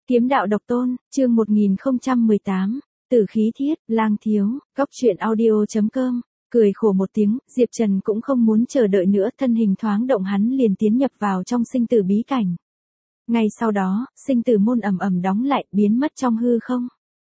Kiếm đạo độc tôn, chương 1018, Tử khí thiết, lang thiếu, góc truyện audio.com. Cười khổ một tiếng, Diệp Trần cũng không muốn chờ đợi nữa, thân hình thoáng động hắn liền tiến nhập vào trong sinh tử bí cảnh. Ngay sau đó, sinh tử môn ầm ầm đóng lại, biến mất trong hư không.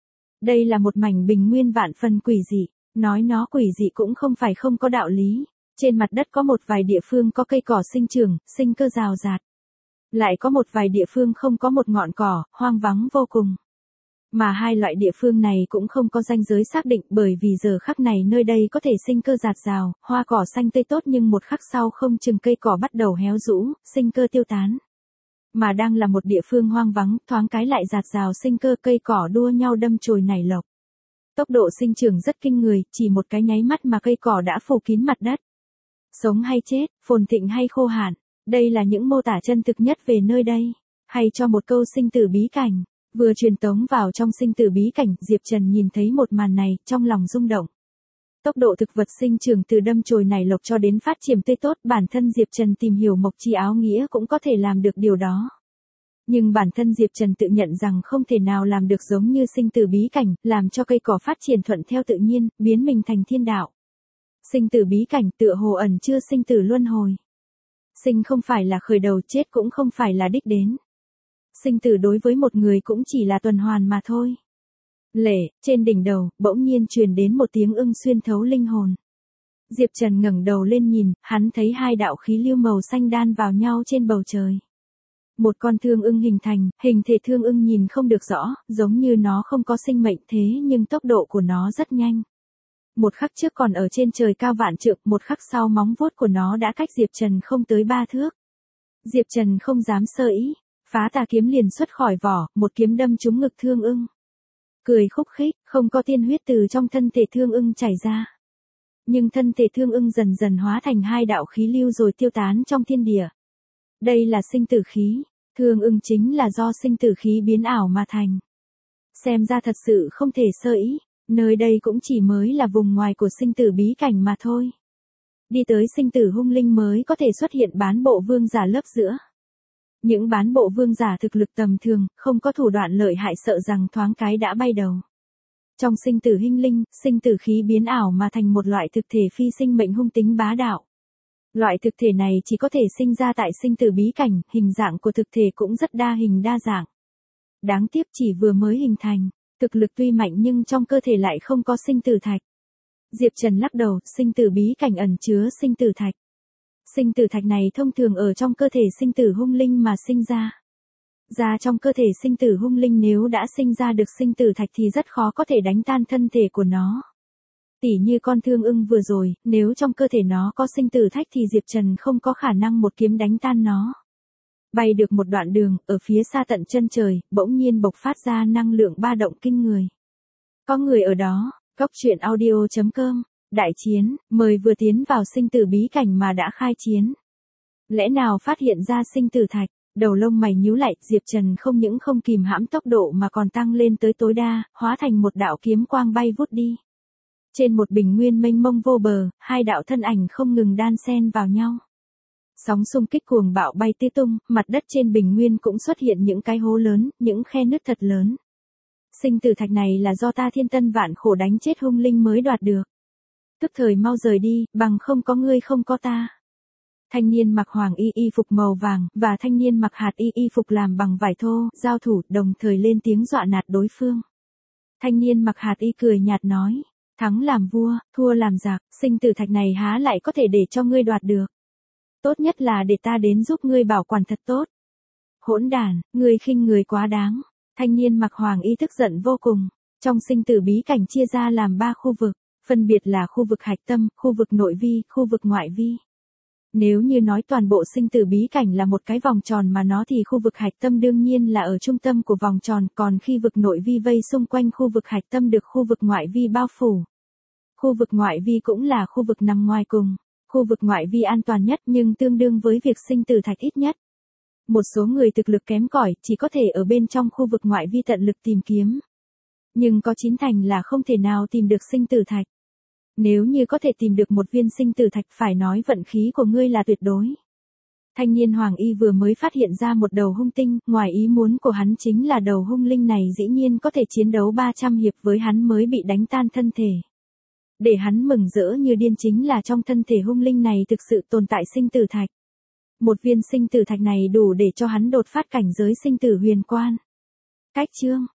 Đây là một mảnh bình nguyên vạn phần quỷ dị, nói nó quỷ dị cũng không phải không có đạo lý. Trên mặt đất có một vài địa phương có cây cỏ sinh trưởng, sinh cơ rào rạt. Lại có một vài địa phương không có một ngọn cỏ, hoang vắng vô cùng. Mà hai loại địa phương này cũng không có ranh giới xác định, bởi vì giờ khắc này nơi đây có thể sinh cơ rạt rào, hoa cỏ xanh tươi tốt, nhưng một khắc sau không chừng cây cỏ bắt đầu héo rũ, sinh cơ tiêu tán. Mà đang là một địa phương hoang vắng, thoáng cái lại rạt rào sinh cơ, cây cỏ đua nhau đâm chồi nảy lộc. Tốc độ sinh trưởng rất kinh người, chỉ một cái nháy mắt mà cây cỏ đã phủ kín mặt đất. Sống hay chết, phồn thịnh hay khô hạn, đây là những mô tả chân thực nhất về nơi đây. Hay cho một câu sinh tử bí cảnh. Vừa truyền tống vào trong sinh tử bí cảnh, Diệp Trần nhìn thấy một màn này, trong lòng rung động. Tốc độ thực vật sinh trưởng từ đâm chồi nảy lộc cho đến phát triển tươi tốt, bản thân Diệp Trần tìm hiểu mộc chi áo nghĩa cũng có thể làm được điều đó. Nhưng bản thân Diệp Trần tự nhận rằng không thể nào làm được giống như sinh tử bí cảnh, làm cho cây cỏ phát triển thuận theo tự nhiên, biến mình thành thiên đạo. Sinh tử bí cảnh tựa hồ ẩn chưa sinh tử luân hồi. Sinh không phải là khởi đầu, chết cũng không phải là đích đến. Sinh tử đối với một người cũng chỉ là tuần hoàn mà thôi. Lệ, trên đỉnh đầu, bỗng nhiên truyền đến một tiếng ưng xuyên thấu linh hồn. Diệp Trần ngẩng đầu lên nhìn, hắn thấy hai đạo khí lưu màu xanh đan vào nhau trên bầu trời. Một con thương ưng hình thành, hình thể thương ưng nhìn không được rõ, giống như nó không có sinh mệnh thế nhưng tốc độ của nó rất nhanh. Một khắc trước còn ở trên trời cao vạn trượng, một khắc sau móng vuốt của nó đã cách Diệp Trần không tới 3 thước. Diệp Trần không dám sơ ý, phá tà kiếm liền xuất khỏi vỏ, một kiếm đâm trúng ngực thương ưng. Cười khúc khích, không có tiên huyết từ trong thân thể thương ưng chảy ra. Nhưng thân thể thương ưng dần dần hóa thành hai đạo khí lưu rồi tiêu tán trong thiên địa. Đây là sinh tử khí, thương ưng chính là do sinh tử khí biến ảo mà thành. Xem ra thật sự không thể sơ ý. Nơi đây cũng chỉ mới là vùng ngoài của sinh tử bí cảnh mà thôi. Đi tới sinh tử hung linh mới có thể xuất hiện bán bộ vương giả lớp giữa. Những bán bộ vương giả thực lực tầm thường, không có thủ đoạn lợi hại, sợ rằng thoáng cái đã bay đầu. Trong sinh tử hinh linh, sinh tử khí biến ảo mà thành một loại thực thể phi sinh mệnh hung tính bá đạo. Loại thực thể này chỉ có thể sinh ra tại sinh tử bí cảnh, hình dạng của thực thể cũng rất đa hình đa dạng. Đáng tiếc chỉ vừa mới hình thành. Thực lực tuy mạnh nhưng trong cơ thể lại không có sinh tử thạch. Diệp Trần lắc đầu, sinh tử bí cảnh ẩn chứa sinh tử thạch. Sinh tử thạch này thông thường ở trong cơ thể sinh tử hung linh mà sinh ra. Ra trong cơ thể sinh tử hung linh nếu đã sinh ra được sinh tử thạch thì rất khó có thể đánh tan thân thể của nó. Tỉ như con thương ưng vừa rồi, nếu trong cơ thể nó có sinh tử thạch thì Diệp Trần không có khả năng một kiếm đánh tan nó. Bay được một đoạn đường, ở phía xa tận chân trời, bỗng nhiên bộc phát ra năng lượng ba động kinh người. Có người ở đó, góc truyện audio.com, đại chiến, mời vừa tiến vào sinh tử bí cảnh mà đã khai chiến. Lẽ nào phát hiện ra sinh tử thạch, đầu lông mày nhíu lại, Diệp Trần không những không kìm hãm tốc độ mà còn tăng lên tới tối đa, hóa thành một đạo kiếm quang bay vút đi. Trên một bình nguyên mênh mông vô bờ, hai đạo thân ảnh không ngừng đan xen vào nhau. Sóng xung kích cuồng bạo bay tứ tung, mặt đất trên bình nguyên cũng xuất hiện những cái hố lớn, những khe nứt thật lớn. Sinh tử thạch này là do ta thiên tân vạn khổ đánh chết hung linh mới đoạt được. Tức thời mau rời đi, bằng không có ngươi không có ta. Thanh niên mặc hoàng y phục màu vàng, và thanh niên mặc hạt y phục làm bằng vải thô, giao thủ, đồng thời lên tiếng dọa nạt đối phương. Thanh niên mặc hạt y cười nhạt nói, thắng làm vua, thua làm giặc, sinh tử thạch này há lại có thể để cho ngươi đoạt được. Tốt nhất là để ta đến giúp ngươi bảo quản thật tốt. Hỗn đản, ngươi khinh người quá đáng. Thanh niên mặc hoàng y tức giận vô cùng. Trong sinh tử bí cảnh chia ra làm 3 khu vực, phân biệt là khu vực hạch tâm, khu vực nội vi, khu vực ngoại vi. Nếu như nói toàn bộ sinh tử bí cảnh là một cái vòng tròn mà nó thì khu vực hạch tâm đương nhiên là ở trung tâm của vòng tròn, còn khi vực nội vi vây xung quanh khu vực hạch tâm được khu vực ngoại vi bao phủ. Khu vực ngoại vi cũng là khu vực nằm ngoài cùng. Khu vực ngoại vi an toàn nhất nhưng tương đương với việc sinh tử thạch ít nhất. Một số người thực lực kém cỏi chỉ có thể ở bên trong khu vực ngoại vi tận lực tìm kiếm. Nhưng có 9 thành là không thể nào tìm được sinh tử thạch. Nếu như có thể tìm được một viên sinh tử thạch phải nói vận khí của ngươi là tuyệt đối. Thanh niên Hoàng Y vừa mới phát hiện ra một đầu hung tinh, ngoài ý muốn của hắn chính là đầu hung linh này dĩ nhiên có thể chiến đấu 300 hiệp với hắn mới bị đánh tan thân thể. Để hắn mừng rỡ như điên chính là trong thân thể hung linh này thực sự tồn tại sinh tử thạch. Một viên sinh tử thạch này đủ để cho hắn đột phát cảnh giới sinh tử huyền quan. Cách chương